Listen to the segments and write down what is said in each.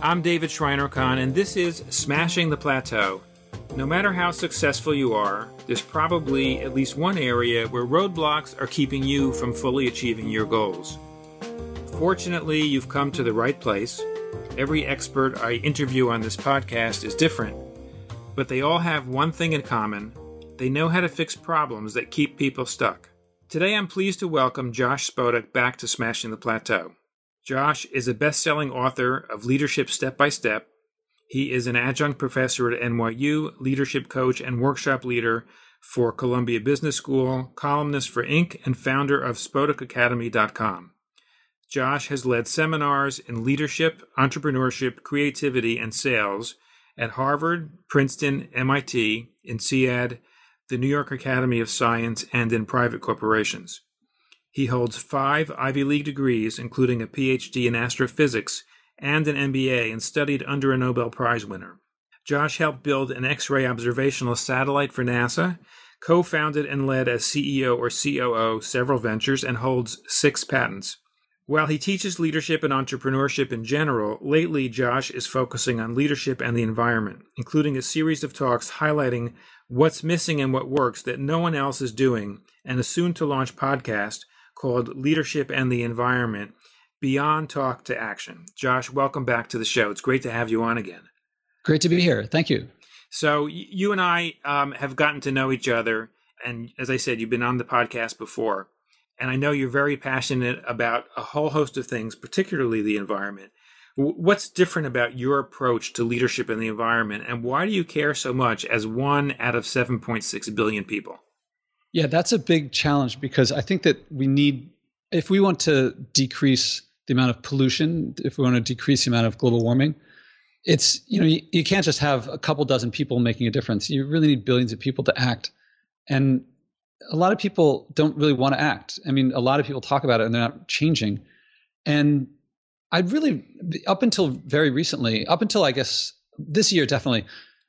I'm David Schreiner-Kahn, and this is Smashing the Plateau. No matter how successful you are, there's probably at least one area where roadblocks are keeping you from fully achieving your goals. Fortunately, you've come to the right place. Every expert I interview on this podcast is different, but they all have one thing in common. They know how to fix problems that keep people stuck. Today, I'm pleased to welcome Josh Spodek back to Smashing the Plateau. Josh is a best-selling author of Leadership Step by Step. He is an adjunct professor at NYU, leadership coach and workshop leader for Columbia Business School, columnist for Inc., and founder of SpodekAcademy.com. Josh has led seminars in leadership, entrepreneurship, creativity, and sales at Harvard, Princeton, MIT, INSEAD, the New York Academy of Science, and in private corporations. He holds 5 Ivy League degrees, including a PhD in astrophysics and an MBA, and studied under a Nobel Prize winner. Josh helped build an X-ray observational satellite for NASA, co-founded and led as CEO or COO several ventures, and holds 6 patents. While he teaches leadership and entrepreneurship in general, lately Josh is focusing on leadership and the environment, including a series of talks highlighting what's missing and what works that no one else is doing, and a soon-to-launch podcast called Leadership and the Environment, Beyond Talk to Action. Josh, welcome back to the show. It's great to have you on again. Great to be here. Thank you. So you and I have gotten to know each other. And as I said, you've been on the podcast before. And I know you're very passionate about a whole host of things, particularly the environment. What's different about your approach to leadership and the environment? And why do you care so much as one out of 7.6 billion people? Yeah, that's a big challenge because I think that if we want to decrease the amount of pollution, if we want to decrease the amount of global warming, it's, you can't just have a couple dozen people making a difference. You really need billions of people to act. And a lot of people don't really want to act. I mean, a lot of people talk about it and they're not changing. And up until very recently, up until I guess this year, definitely,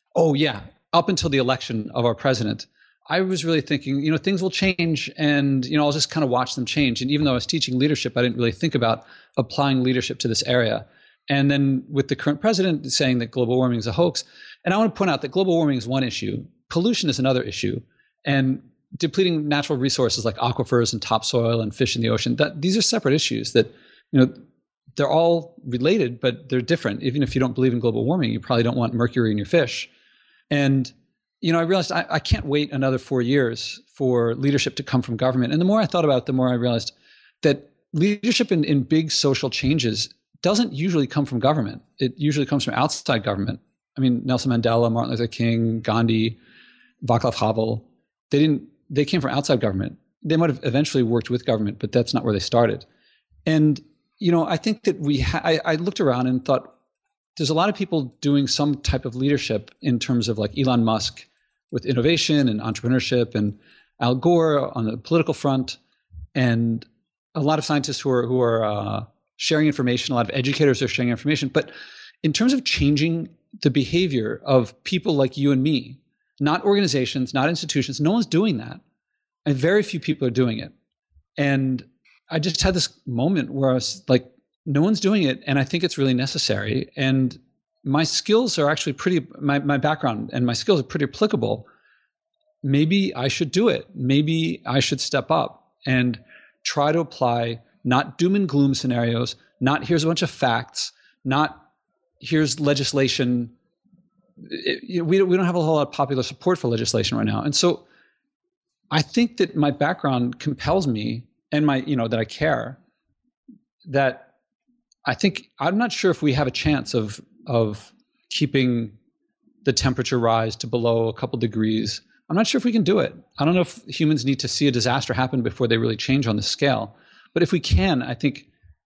up until the election of our president, I was really thinking, things will change and, I'll just kind of watch them change. And even though I was teaching leadership, I didn't really think about applying leadership to this area. And then with the current president saying that global warming is a hoax, and I want to point out that global warming is one issue, pollution is another issue, and depleting natural resources like aquifers and topsoil and fish in the ocean, these are separate issues that, they're all related, but they're different. Even if you don't believe in global warming, you probably don't want mercury in your fish. And I realized I can't wait another 4 years for leadership to come from government. And the more I thought about it, the more I realized that leadership in big social changes doesn't usually come from government. It usually comes from outside government. I mean, Nelson Mandela, Martin Luther King, Gandhi, Václav Havel, they came from outside government. They might have eventually worked with government, but that's not where they started. And, I think that I looked around and thought, there's a lot of people doing some type of leadership in terms of like Elon Musk with innovation and entrepreneurship, and Al Gore on the political front, and a lot of scientists who are sharing information, a lot of educators are sharing information. But in terms of changing the behavior of people like you and me, not organizations, not institutions, no one's doing that. And very few people are doing it. And I just had this moment where I was like, no one's doing it, and I think it's really necessary. And my skills are actually my background and my skills are pretty applicable. Maybe I should do it. Maybe I should step up and try to apply not doom and gloom scenarios, not here's a bunch of facts, not here's legislation. We don't have a whole lot of popular support for legislation right now. And so I think that my background compels me, and that I care, that I think I'm not sure if we have a chance of keeping the temperature rise to below a couple degrees. I'm not sure if we can do it. I don't know if humans need to see a disaster happen before they really change on this scale. But if we can, I think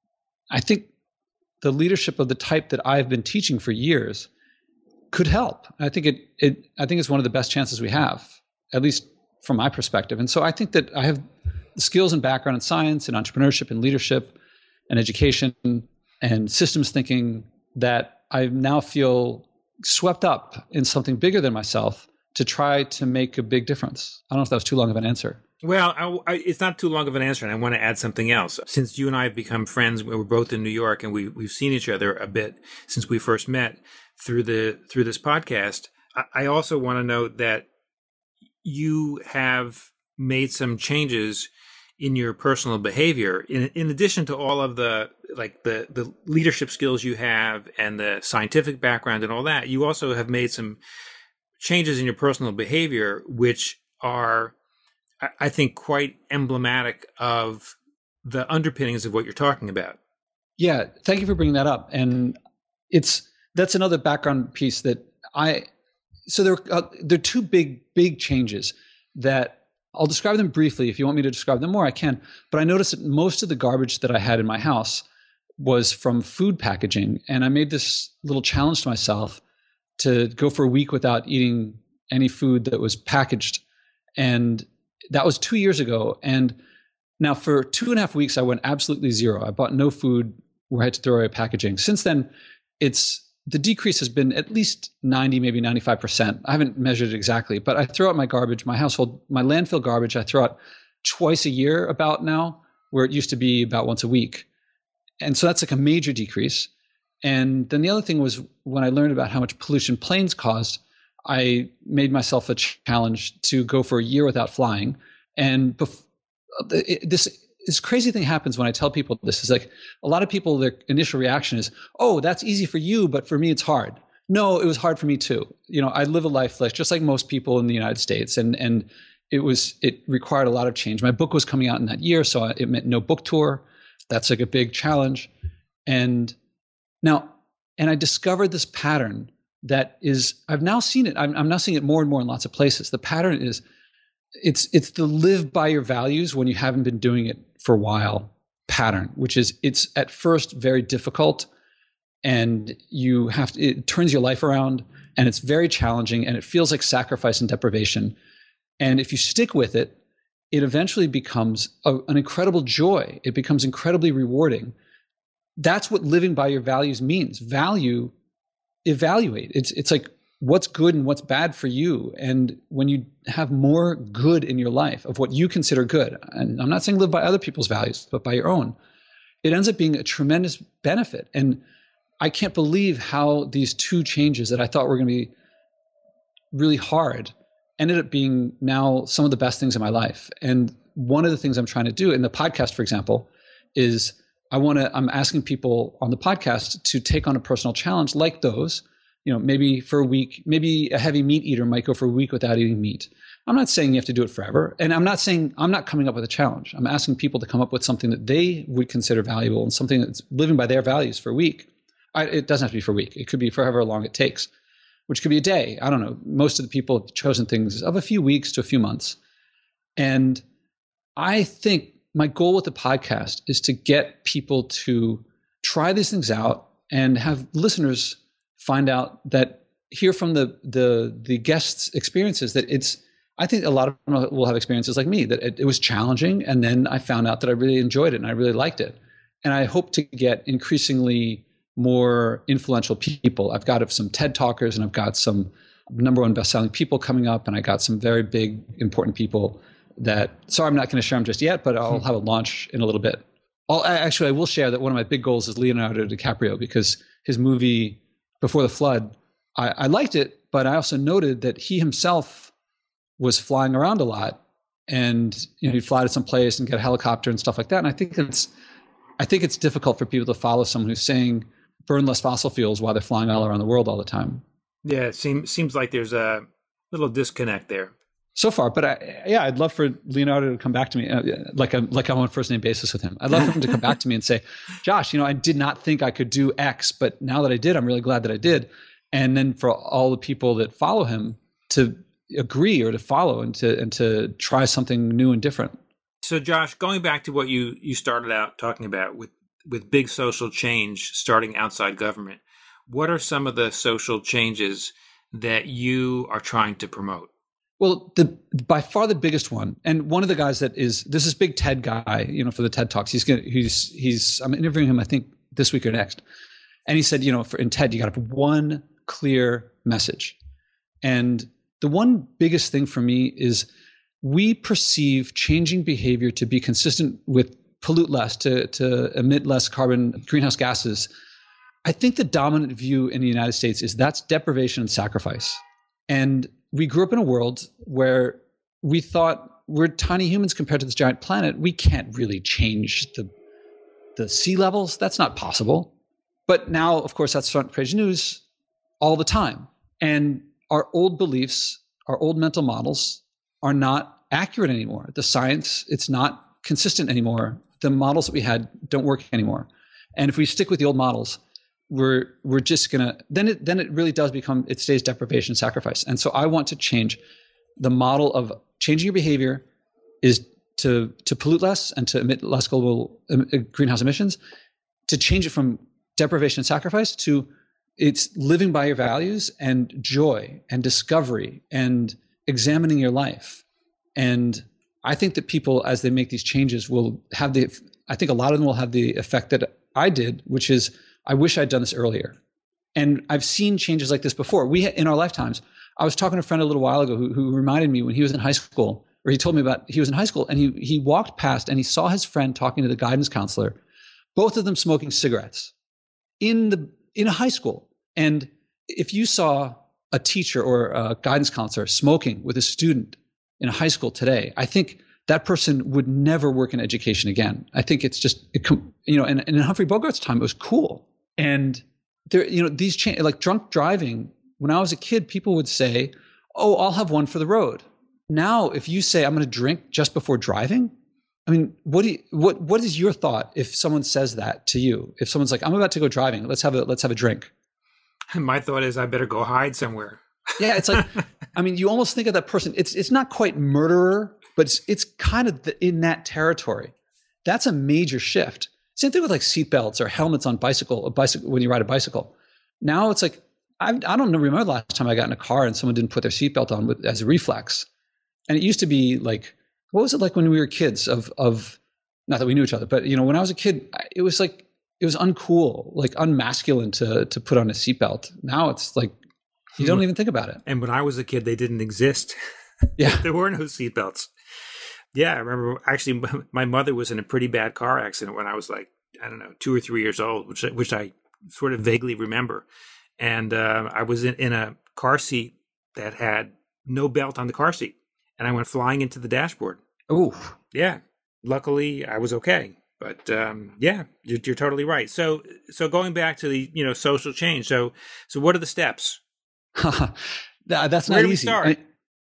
the leadership of the type that I've been teaching for years could help. I think it's one of the best chances we have, at least from my perspective. And so I think that I have the skills and background in science and entrepreneurship and leadership and education and systems thinking that I now feel swept up in something bigger than myself to try to make a big difference. I don't know if that was too long of an answer. Well, it's not too long of an answer, and I want to add something else. Since you and I have become friends, we're both in New York, and we've seen each other a bit since we first met through this podcast. I also want to note that you have made some changes in your personal behavior, in addition to all of the leadership skills you have and the scientific background and all that. You also have made some changes in your personal behavior, which are, I think, quite emblematic of the underpinnings of what you're talking about. Yeah, thank you for bringing that up. And that's another background piece that so there are two big changes that I'll describe them briefly. If you want me to describe them more, I can. But I noticed that most of the garbage that I had in my house was from food packaging. And I made this little challenge to myself to go for a week without eating any food that was packaged. And that was 2 years ago. And now for 2.5 weeks, I went absolutely zero. I bought no food where I had to throw away packaging. Since then, the decrease has been at least 90, maybe 95%. I haven't measured it exactly, but I throw out my garbage, my landfill garbage, I throw out twice a year about now, where it used to be about once a week. And so that's like a major decrease. And then the other thing was, when I learned about how much pollution planes caused, I made myself a challenge to go for a year without flying. And this crazy thing happens when I tell people this. Is like, a lot of people, their initial reaction is, oh, that's easy for you, but for me, it's hard. No, it was hard for me too. I live a life just like most people in the United States. And it required a lot of change. My book was coming out in that year, so it meant no book tour. That's like a big challenge. And I discovered this pattern that is, I've now seen it. I'm now seeing it more and more in lots of places. The pattern is, it's the live by your values when you haven't been doing it for a while pattern, which is, it's at first very difficult, and it turns your life around, and it's very challenging, and it feels like sacrifice and deprivation. And if you stick with it, it eventually becomes an incredible joy. It becomes incredibly rewarding. That's what living by your values means. Evaluate. It's like, what's good and what's bad for you. And when you have more good in your life of what you consider good, and I'm not saying live by other people's values, but by your own, it ends up being a tremendous benefit. And I can't believe how these two changes that I thought were going to be really hard ended up being now some of the best things in my life. And one of the things I'm trying to do in the podcast, for example, is I'm asking people on the podcast to take on a personal challenge like those. Maybe for a week, maybe a heavy meat eater might go for a week without eating meat. I'm not saying you have to do it forever. And I'm not coming up with a challenge. I'm asking people to come up with something that they would consider valuable and something that's living by their values for a week. It doesn't have to be for a week. It could be for however long it takes, which could be a day. I don't know. Most of the people have chosen things of a few weeks to a few months. And I think my goal with the podcast is to get people to try these things out and have listeners find out, that hear from the guests' experiences, that I think a lot of them will have experiences like me, that it was challenging. And then I found out that I really enjoyed it and I really liked it. And I hope to get increasingly more influential people. I've got some TED talkers, and I've got some #1 best-selling people coming up. And I got some very big, important people sorry, I'm not going to share them just yet, but I'll have a launch in a little bit. I will share that one of my big goals is Leonardo DiCaprio, because his movie Before the Flood, I liked it, but I also noted that he himself was flying around a lot, and he'd fly to some place and get a helicopter and stuff like that. And I think it's difficult for people to follow someone who's saying burn less fossil fuels while they're flying all around the world all the time. Yeah, it seems like there's a little disconnect there so far. But I'd love for Leonardo to come back to me, like I'm on a first name basis with him. I'd love for him to come back to me and say, Josh, I did not think I could do X, but now that I did, I'm really glad that I did. And then for all the people that follow him to agree or to follow and to try something new and different. So Josh, going back to what you started out talking about with big social change starting outside government, what are some of the social changes that you are trying to promote? Well, by far the biggest one, and one of the guys this is big TED guy, for the TED Talks. I'm interviewing him, I think this week or next, and he said, in TED you got to have one clear message, and the one biggest thing for me is we perceive changing behavior to be consistent with pollute less, to emit less carbon, greenhouse gases. I think the dominant view in the United States is that's deprivation and sacrifice. And we grew up in a world where we thought we're tiny humans compared to this giant planet. We can't really change the sea levels. That's not possible. But now, of course, that's front page news all the time. And our old beliefs, our old mental models are not accurate anymore. The science, it's not consistent anymore. The models that we had don't work anymore. And if we stick with the old models, we're just gonna, then it really does become, it stays deprivation, sacrifice. And so I want to change the model of changing your behavior is to pollute less and to emit less global greenhouse emissions, to change it from deprivation and sacrifice to it's living by your values and joy and discovery and examining your life. And I think that people, as they make these changes, will have I think a lot of them will have the effect that I did, which is, I wish I'd done this earlier. And I've seen changes like this before. In our lifetimes, I was talking to a friend a little while ago who reminded me when he was in high school, or he told me about he was in high school and he walked past and he saw his friend talking to the guidance counselor, both of them smoking cigarettes in a high school. And if you saw a teacher or a guidance counselor smoking with a student in a high school today, I think that person would never work in education again. I think it's just, and in Humphrey Bogart's time, it was cool. And there, these change, like drunk driving. When I was a kid, people would say, "Oh, I'll have one for the road." Now, if you say, "I'm going to drink just before driving," I mean, what is your thought if someone says that to you? If someone's like, "I'm about to go driving, let's have a drink." My thought is, I better go hide somewhere. Yeah, it's like, I mean, you almost think of that person. It's not quite murderer, but it's kind of in that territory. That's a major shift. Same thing with like seatbelts or helmets on bicycle when you ride a bicycle. Now it's like, I don't remember the last time I got in a car and someone didn't put their seatbelt on as a reflex. And it used to be like, what was it like when we were kids of not that we knew each other, but when I was a kid, it was like, it was uncool, like unmasculine to put on a seatbelt. Now it's like, you don't even think about it. And when I was a kid, they didn't exist. Yeah. There were no seatbelts. Yeah, I remember actually my mother was in a pretty bad car accident when I was like, I don't know, 2 or 3 years old, which I sort of vaguely remember. And I was in a car seat that had no belt on the car seat. And I went flying into the dashboard. Oh, yeah. Luckily, I was okay. But yeah, you're totally right. So going back to the social change. So what are the steps? That's not Where do we easy. start?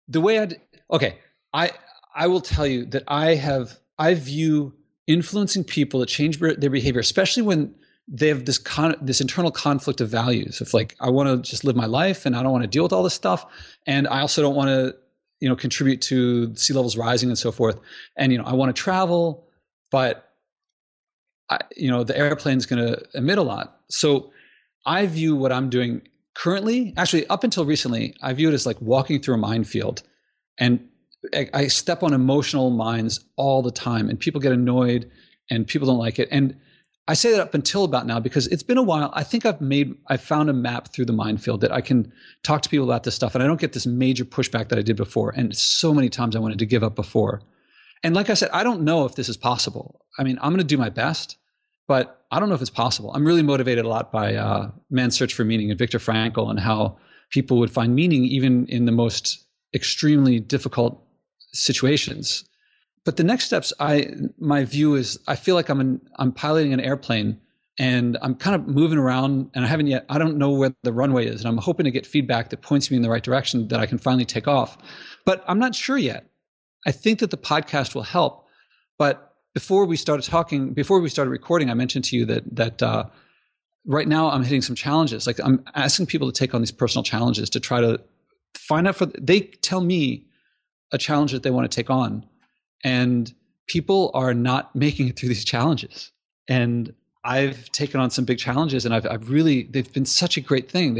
I will tell you that I view influencing people to change their behavior, especially when they have this internal conflict of values of like, I want to just live my life and I don't want to deal with all this stuff. And I also don't want to, contribute to sea levels rising and so forth. And, I want to travel, but the airplane's going to emit a lot. So I view what I'm doing currently, actually up until recently, I view it as like walking through a minefield, and I step on emotional mines all the time, and people get annoyed and people don't like it. And I say that up until about now because it's been a while. I think I've found a map through the minefield that I can talk to people about this stuff, and I don't get this major pushback that I did before. And so many times I wanted to give up before. And like I said, I don't know if this is possible. I mean, I'm going to do my best, but I don't know if it's possible. I'm really motivated a lot by Man's Search for Meaning and Viktor Frankl, and how people would find meaning even in the most extremely difficult situations. But the next steps, my view is, I feel like I'm piloting an airplane and I'm kind of moving around, and I don't know where the runway is, and I'm hoping to get feedback that points me in the right direction that I can finally take off. But I'm not sure yet. I think that the podcast will help. But before we started recording, I mentioned to you that right now I'm hitting some challenges. Like, I'm asking people to take on these personal challenges to try to find out they tell me a challenge that they want to take on. And people are not making it through these challenges. And I've taken on some big challenges, and they've been such a great thing.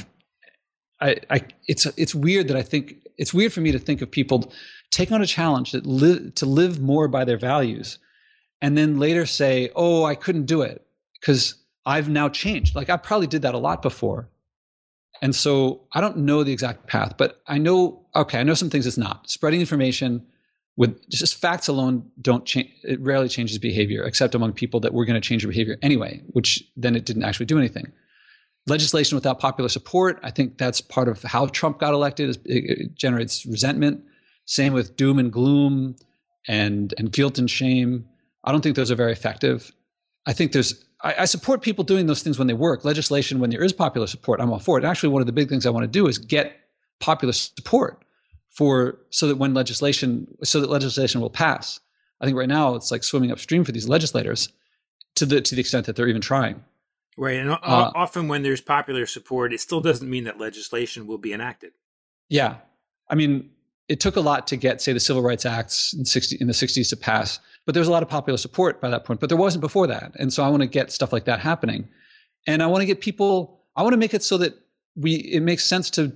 It's weird that it's weird for me to think of people taking on a challenge to live more by their values, and then later say, "Oh, I couldn't do it because I've now changed." Like, I probably did that a lot before. And so I don't know the exact path, but I know some things it's not. Spreading information, with just facts alone don't change. It rarely changes behavior, except among people that were going to change their behavior anyway, which then it didn't actually do anything. Legislation without popular support, I think that's part of how Trump got elected. It generates resentment. Same with doom and gloom and guilt and shame. I don't think those are very effective. I think I support people doing those things when they work. Legislation, when there is popular support, I'm all for it. Actually, one of the big things I want to do is get popular support so that legislation will pass. I think right now it's like swimming upstream for these legislators to the extent that they're even trying. Right. And often when there's popular support, it still doesn't mean that legislation will be enacted. Yeah. I mean, it took a lot to get, say, the Civil Rights Acts in the 60s to pass, but there was a lot of popular support by that point, but there wasn't before that. And so I want to get stuff like that happening. And I want to make it so that it makes sense to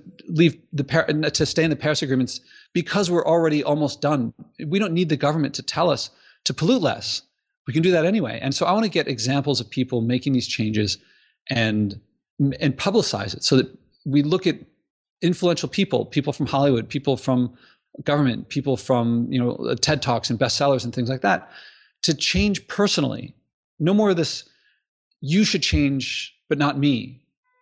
to stay in the Paris agreements because we're already almost done. We don't need the government to tell us to pollute less. We can do that anyway. And so I want to get examples of people making these changes and publicize it so that we look at influential people from Hollywood, people from government, people from, TED Talks and bestsellers and things like that, to change personally. No more of this, you should change, but not me.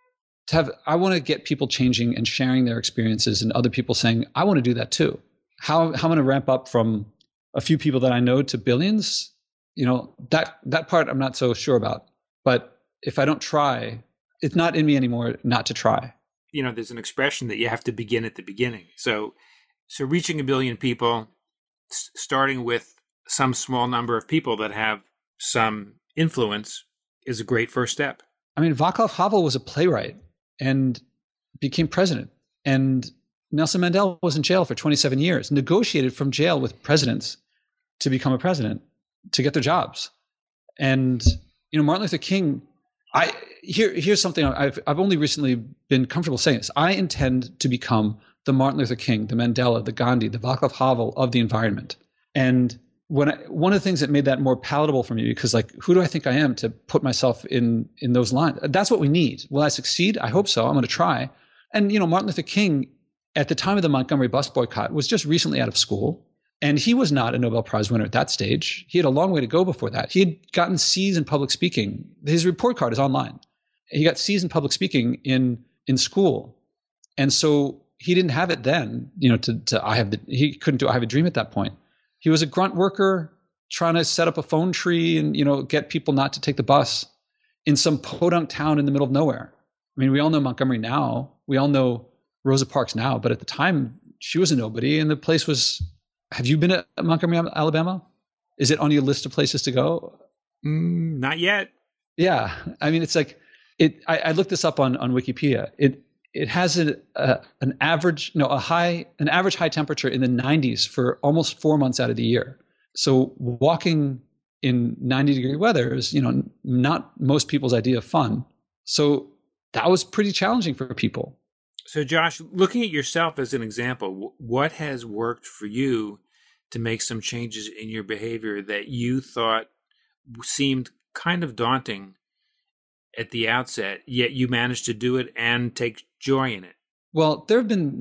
I want to get people changing and sharing their experiences and other people saying, I want to do that too. How I'm going to ramp up from a few people that I know to billions, that part I'm not so sure about. But if I don't try, it's not in me anymore not to try. There's an expression that you have to begin at the beginning. So reaching 1 billion people, starting with some small number of people that have some influence is a great first step. I mean, Václav Havel was a playwright and became president. And Nelson Mandela was in jail for 27 years, negotiated from jail with presidents to become a president, to get their jobs. And, Martin Luther King, here's something I've only recently been comfortable saying this. I intend to become the Martin Luther King, the Mandela, the Gandhi, the Václav Havel of the environment. And one of the things that made that more palatable for me, because who do I think I am to put myself in those lines? That's what we need. Will I succeed? I hope so. I'm going to try. And, Martin Luther King, at the time of the Montgomery bus boycott, was just recently out of school. And he was not a Nobel Prize winner at that stage. He had a long way to go before that. He had gotten C's in public speaking. His report card is online. He got C's in public speaking in school. And so he didn't have it then, he couldn't do I Have a Dream at that point. He was a grunt worker trying to set up a phone tree and, get people not to take the bus in some podunk town in the middle of nowhere. I mean, we all know Montgomery now. We all know Rosa Parks now. But at the time, she was a nobody. And the place was, have you been to Montgomery, Alabama? Is it on your list of places to go? Not yet. Yeah. I mean, it's I looked this up on Wikipedia. It has an average high temperature in the 90s for almost 4 months out of the year. So walking in 90-degree weather is, not most people's idea of fun. So that was pretty challenging for people. So Josh, looking at yourself as an example, what has worked for you to make some changes in your behavior that you thought seemed kind of daunting at the outset, yet you managed to do it and take joy in it? Well, there have been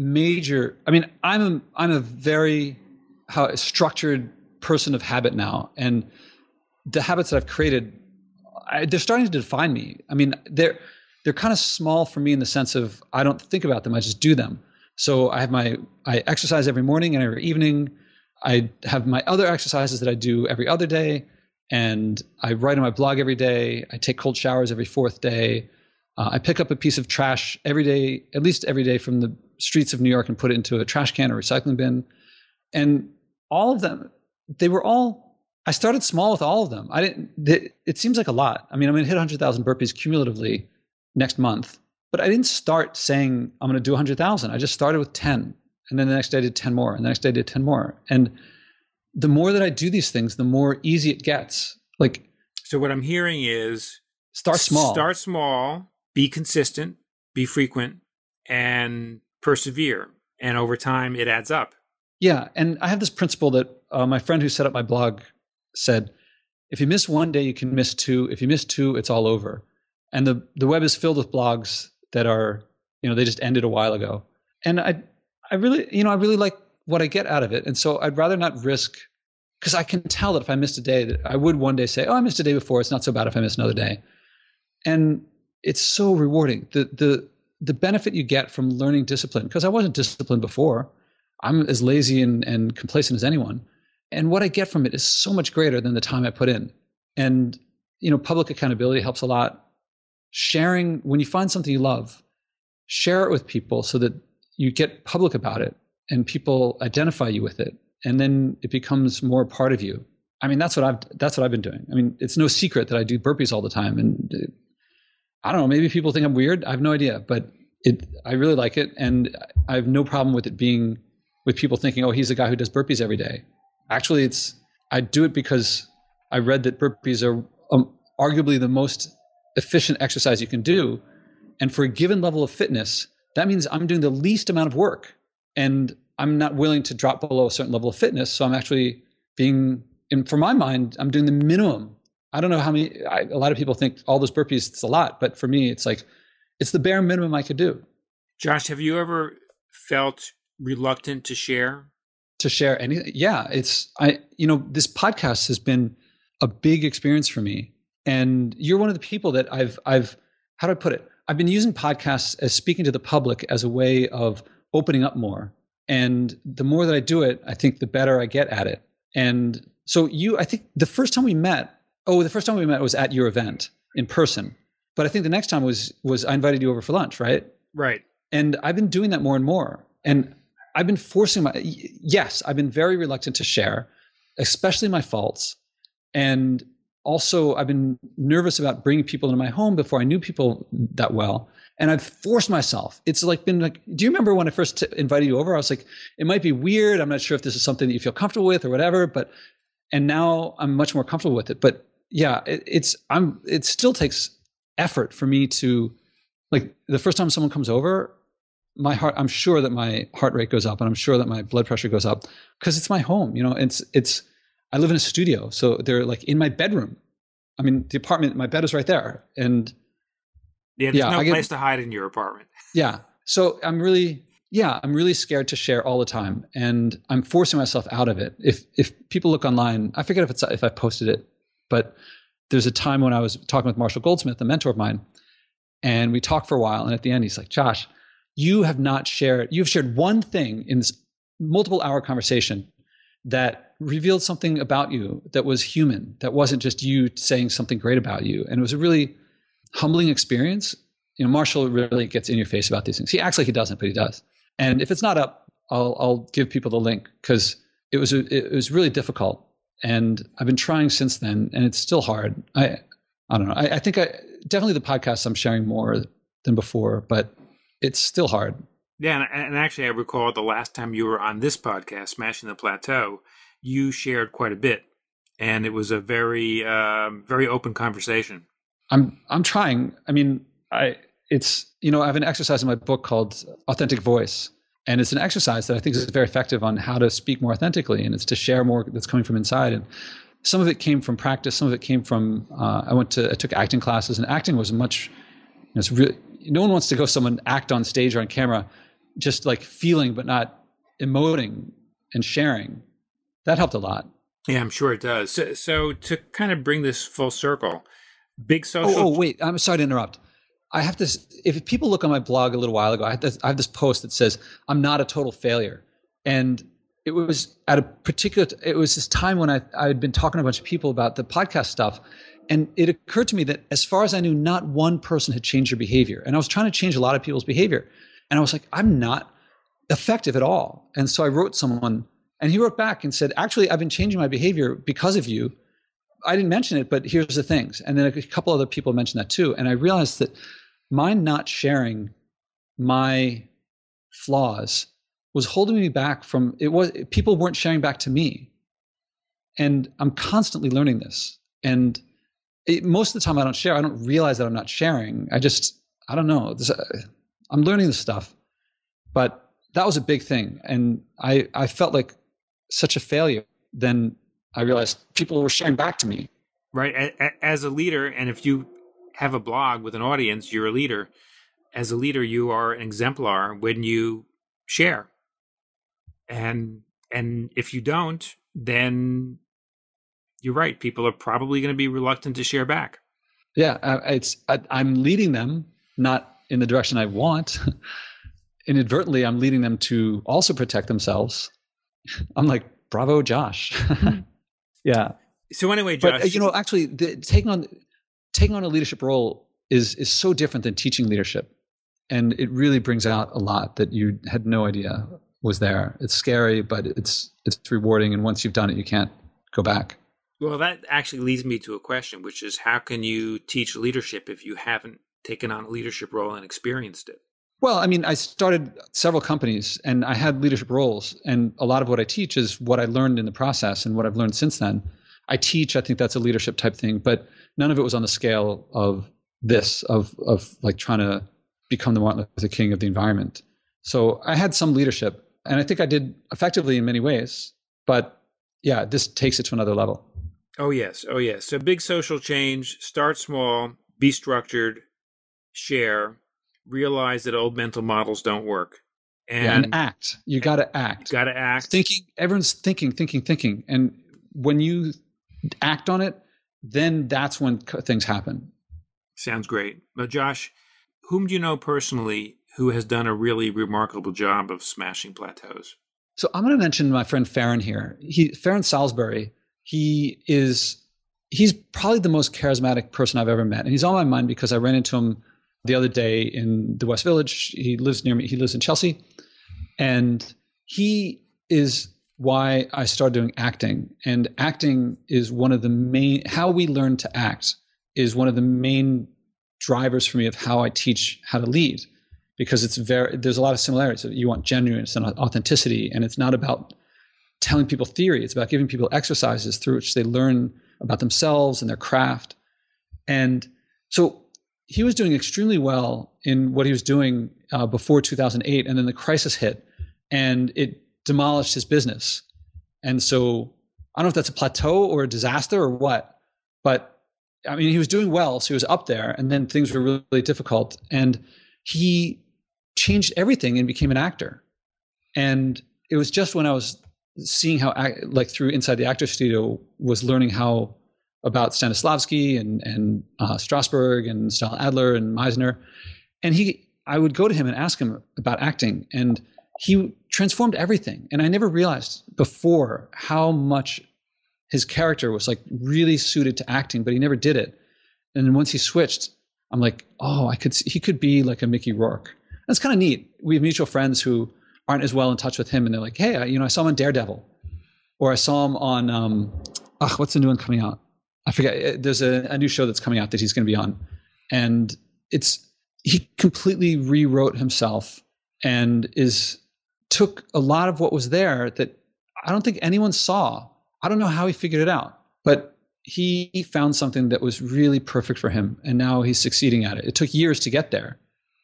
I'm a very structured person of habit now. And the habits that I've created, they're starting to define me. I mean, they're kind of small for me in the sense of I don't think about them, I just do them. So I exercise every morning and every evening. I have my other exercises that I do every other day. And I write on my blog every day. I take cold showers every fourth day. I pick up a piece of trash every day, at least every day, from the streets of New York and put it into a trash can or recycling bin. And all of them, I started small with all of them. It seems like a lot. I mean, I'm going to hit 100,000 burpees cumulatively next month, but I didn't start saying I'm going to do 100,000. I just started with 10. And then the next day I did 10 more. And the next day I did 10 more. And the more that I do these things, the more easy it gets. So what I'm hearing is start small, be consistent, be frequent, and persevere. And over time, it adds up. Yeah. And I have this principle that my friend who set up my blog said, if you miss one day, you can miss two. If you miss two, it's all over. And the web is filled with blogs that are, they just ended a while ago. And I really like what I get out of it. And so I'd rather not risk, because I can tell that if I missed a day, that I would one day say, oh, I missed a day before. It's not so bad if I miss another day. And it's so rewarding. The benefit you get from learning discipline, because I wasn't disciplined before. I'm as lazy and complacent as anyone. And what I get from it is so much greater than the time I put in. And, public accountability helps a lot. Sharing, when you find something you love, share it with people so that you get public about it and people identify you with it. And then it becomes more part of you. I mean, that's what I've been doing. I mean, it's no secret that I do burpees all the time. And I don't know, maybe people think I'm weird. I have no idea, but I really like it. And I have no problem with it being, with people thinking, oh, he's a guy who does burpees every day. Actually, I do it because I read that burpees are arguably the most efficient exercise you can do. And for a given level of fitness, that means I'm doing the least amount of work. And I'm not willing to drop below a certain level of fitness. So I'm actually for my mind, I'm doing the minimum. I don't know how many, a lot of people think all those burpees, it's a lot. But for me, it's like, it's the bare minimum I could do. Josh, have you ever felt reluctant to share? To share anything? Yeah. This podcast has been a big experience for me. And you're one of the people that I've how do I put it? I've been using podcasts as speaking to the public as a way of opening up more. And the more that I do it, I think the better I get at it. And so I think the first time we met was at your event in person. But I think the next time was I invited you over for lunch, right? Right. And I've been doing that more and more. And I've been I've been very reluctant to share, especially my faults. And also I've been nervous about bringing people into my home before I knew people that well. And I've forced myself. It's been like, do you remember when I first invited you over? I was like, it might be weird. I'm not sure if this is something that you feel comfortable with or whatever, and now I'm much more comfortable with it. But yeah, it still takes effort for me to, like, the first time someone comes over, I'm sure that my heart rate goes up and I'm sure that my blood pressure goes up because it's my home. I live in a studio. So they're like in my bedroom. I mean, the apartment, my bed is right there. And there's no place to hide in your apartment. Yeah. So I'm really scared to share all the time. And I'm forcing myself out of it. If people look online, I forget if I posted it, but there's a time when I was talking with Marshall Goldsmith, a mentor of mine, and we talked for a while. And at the end, he's like, Josh, you've shared one thing in this multiple hour conversation that revealed something about you that was human, that wasn't just you saying something great about you. And it was a really humbling experience. Marshall really gets in your face about these things. He acts like he doesn't, but he does. And if it's not up, I'll give people the link because it was really difficult. And I've been trying since then, and it's still hard. I don't know. I think definitely the podcast I'm sharing more than before, but it's still hard. Yeah, and actually I recall the last time you were on this podcast, Smashing the Plateau, you shared quite a bit. And it was a very, very open conversation. I'm trying. I mean, I have an exercise in my book called Authentic Voice. And it's an exercise that I think is very effective on how to speak more authentically. And it's to share more that's coming from inside. And some of it came from practice. Some of it came from, I took acting classes, and acting was it's really, no one wants to go someone act on stage or on camera, just like feeling, but not emoting and sharing. That helped a lot. Yeah, I'm sure it does. So to kind of bring this full circle, big social. Oh, wait, I'm sorry to interrupt. I have this, if people look on my blog a little while ago, I have this post that says, I'm not a total failure. And it was it was this time when I had been talking to a bunch of people about the podcast stuff. And it occurred to me that as far as I knew, not one person had changed their behavior. And I was trying to change a lot of people's behavior. And I was like, I'm not effective at all. And so I wrote someone, and he wrote back and said, actually, I've been changing my behavior because of you. I didn't mention it, but here's the things. And then a couple other people mentioned that too. And I realized that my not sharing my flaws was holding me back from people weren't sharing back to me. And I'm constantly learning this. And most of the time I don't share. I don't realize that I'm not sharing. I don't know. I'm learning this stuff. But that was a big thing. And I felt like such a failure. Then I realized people were sharing back to me. Right. As a leader, and if you have a blog with an audience, you're a leader. As a leader, you are an exemplar when you share. And if you don't, then you're right. People are probably going to be reluctant to share back. Yeah, I'm leading them not in the direction I want. Inadvertently, I'm leading them to also protect themselves. I'm like, bravo, Josh. Yeah. So anyway, Josh, but actually, taking on a leadership role is so different than teaching leadership, and it really brings out a lot that you had no idea was there. It's scary, but it's rewarding, and once you've done it, you can't go back. Well, that actually leads me to a question, which is how can you teach leadership if you haven't taken on a leadership role and experienced it? Well, I mean, I started several companies and I had leadership roles, and a lot of what I teach is what I learned in the process and what I've learned since then. I think that's a leadership type thing, but none of it was on the scale of this, of like trying to become the Martin Luther King of the environment. So I had some leadership, and I think I did effectively in many ways, but yeah, this takes it to another level. Oh, yes. So big social change, start small, be structured, share, realize that old mental models don't work. And act. You got to act. You got to act. Thinking, everyone's thinking. And when you act on it, then that's when things happen. Sounds great. Now, Josh, whom do you know personally who has done a really remarkable job of smashing plateaus? So I'm going to mention my friend Farron here. Farron Salisbury. He's probably the most charismatic person I've ever met. And he's on my mind because I ran into him the other day in the West Village. He lives near me. He lives in Chelsea. And he is why I started doing acting. And acting is one of the main, how we learn to act is one of the main drivers for me of how I teach how to lead. Because there's a lot of similarities. You want genuineness and authenticity. And it's not about telling people theory. It's about giving people exercises through which they learn about themselves and their craft. And so he was doing extremely well in what he was doing before 2008. And then the crisis hit and it demolished his business. And so I don't know if that's a plateau or a disaster or what, but I mean, he was doing well. So he was up there, and then things were really, really difficult. And he changed everything and became an actor. And it was just when I was seeing how, like through Inside the Actor Studio, was learning how about Stanislavski and Strasberg and Stalin Adler and Meisner. And I would go to him and ask him about acting, and he transformed everything. And I never realized before how much his character was like really suited to acting, but he never did it. And then once he switched, I'm like, oh, he could be like a Mickey Rourke. That's kind of neat. We have mutual friends who aren't as well in touch with him, and they're like, hey, I saw him on Daredevil, or I saw him on what's the new one coming out? I forget. There's a new show that's coming out that he's going to be on, and he completely rewrote himself and took a lot of what was there that I don't think anyone saw. I don't know how he figured it out, but he found something that was really perfect for him, and now he's succeeding at it. It took years to get there,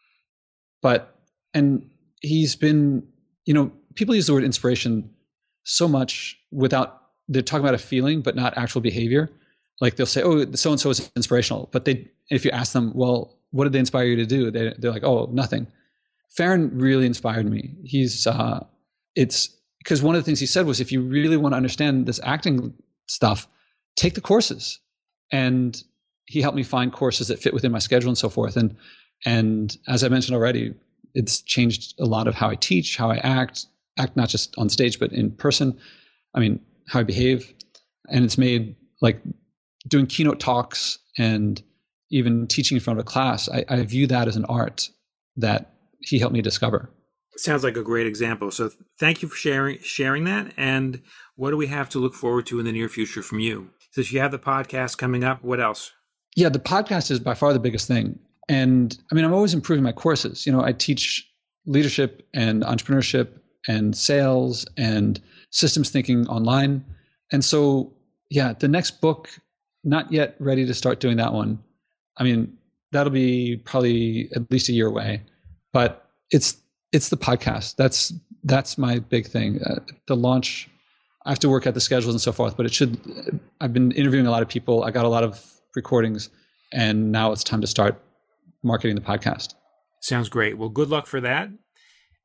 and he's been, people use the word inspiration so much they're talking about a feeling, but not actual behavior. Like they'll say, oh, so-and-so is inspirational. But if you ask them, well, what did they inspire you to do? They're like, oh, nothing. Farron really inspired me. It's because one of the things he said was, if you really want to understand this acting stuff, take the courses. And he helped me find courses that fit within my schedule and so forth. And as I mentioned already, it's changed a lot of how I teach, how I act not just on stage, but in person. I mean, how I behave. And it's made, like, doing keynote talks and even teaching in front of a class, I view that as an art that he helped me discover. Sounds like a great example. So thank you for sharing that. And what do we have to look forward to in the near future from you? Since you have the podcast coming up, what else? Yeah, the podcast is by far the biggest thing. And I mean, I'm always improving my courses. I teach leadership and entrepreneurship and sales and systems thinking online. And so, yeah, the next book, not yet ready to start doing that one. I mean, that'll be probably at least a year away, but it's the podcast. That's my big thing. The launch, I have to work at the schedules and so forth, but I've been interviewing a lot of people. I got a lot of recordings, and now it's time to start marketing the podcast. Sounds great. Well, good luck for that.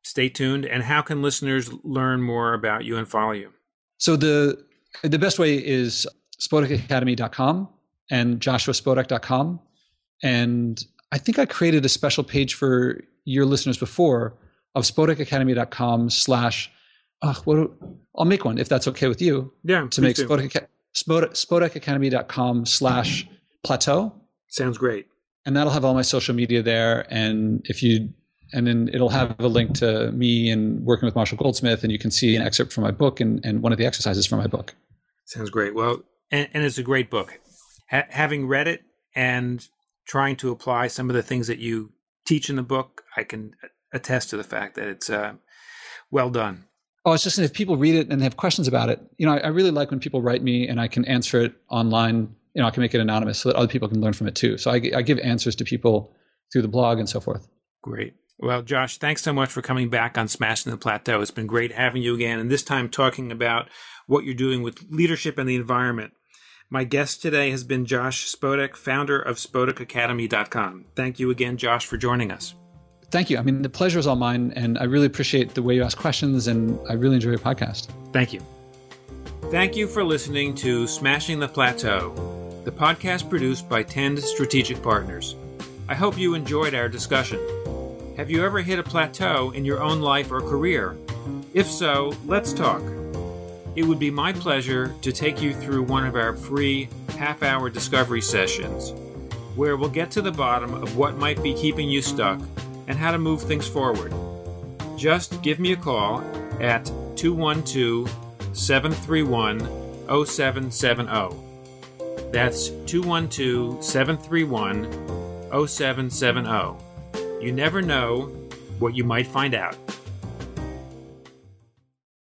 stay tuned. And how can listeners learn more about you and follow you? So the best way is spodekacademy.com and joshuaspodek.com. And I think I created a special page for your listeners before of spodekacademy.com / I'll make one if that's okay with you. Yeah. To make spodekacademy.com /plateau. Sounds great. And that'll have all my social media there. And then it'll have a link to me and working with Marshall Goldsmith, and you can see an excerpt from my book and one of the exercises from my book. Sounds great. Well, and it's a great book. Having read it and trying to apply some of the things that you teach in the book, I can attest to the fact that it's well done. Oh, it's just, if people read it and have questions about it, I really like when people write me and I can answer it online. I can make it anonymous so that other people can learn from it too. So I give answers to people through the blog and so forth. Great. Well, Josh, thanks so much for coming back on Smashing the Plateau. It's been great having you again, and this time talking about what you're doing with leadership and the environment. My guest today has been Josh Spodek, founder of SpodekAcademy.com. Thank you again, Josh, for joining us. Thank you. The pleasure is all mine, and I really appreciate the way you ask questions, and I really enjoy your podcast. Thank you. Thank you for listening to Smashing the Plateau, the podcast produced by Tend Strategic Partners. I hope you enjoyed our discussion. Have you ever hit a plateau in your own life or career? If so, let's talk. It would be my pleasure to take you through one of our free half-hour discovery sessions, where we'll get to the bottom of what might be keeping you stuck and how to move things forward. Just give me a call at 212-731-0770. That's 212-731-0770. You never know what you might find out.